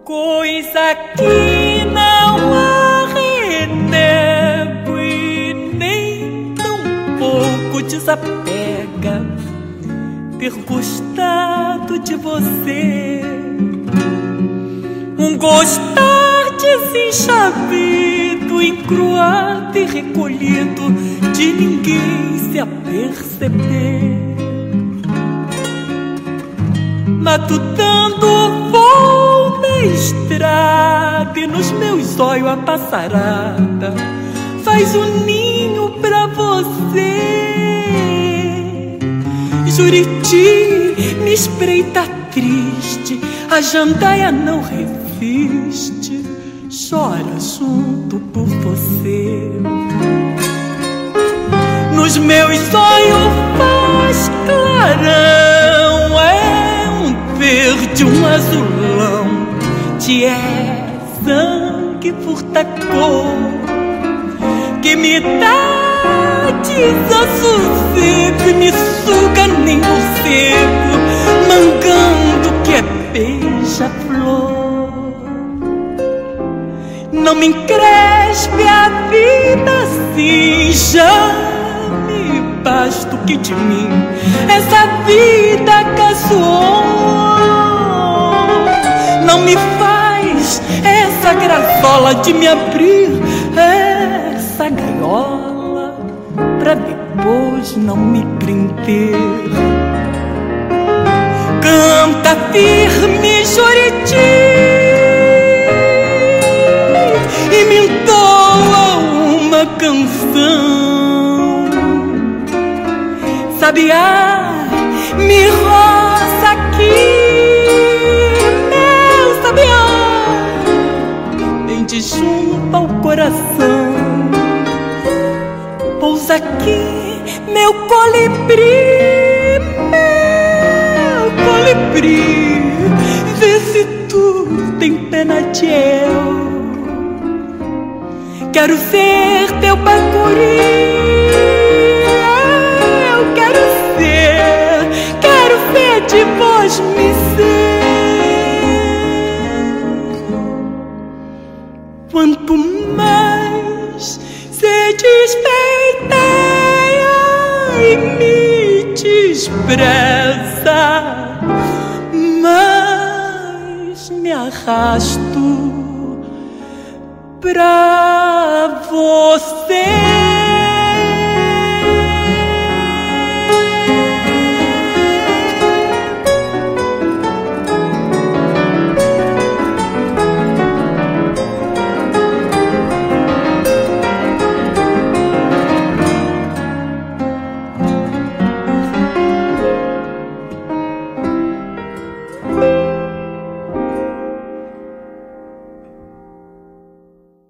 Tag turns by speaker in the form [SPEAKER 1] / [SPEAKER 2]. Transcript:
[SPEAKER 1] coisa que não arrenego e nem tão pouco desapega ter gostado de você. Um gostar desenchavido, encruado e recolhido, de ninguém se aperceber. Matutando vou na estrada e nos meus olhos a passarada faz um ninho pra você. Juriti me espreita triste, a jandaia não reviste, chora junto por você. Nos meus olhos faz clarão, é um verde, um azulão, te é sangue furta cor, que me dá desassossego e me suga nem morcego, mangando que é beija-flor. Não me encrespe a vida assim, já me basta o que de mim essa vida caçoou. Não me faz essa graçola de me abrir essa gaiola pra depois não me prender. Canta firme, Juriti, e me entoa uma canção. Sabiá, me roça aqui, meu sabiá, vem de junto ao coração. Pousa aqui, meu colibri, meu colibri, vê se tu tem pena de eu. Quero ser teu bacuri, eu quero ser de vós me ser. Quanto mais se despeiteia e me despreza, mais me arrasto pra você.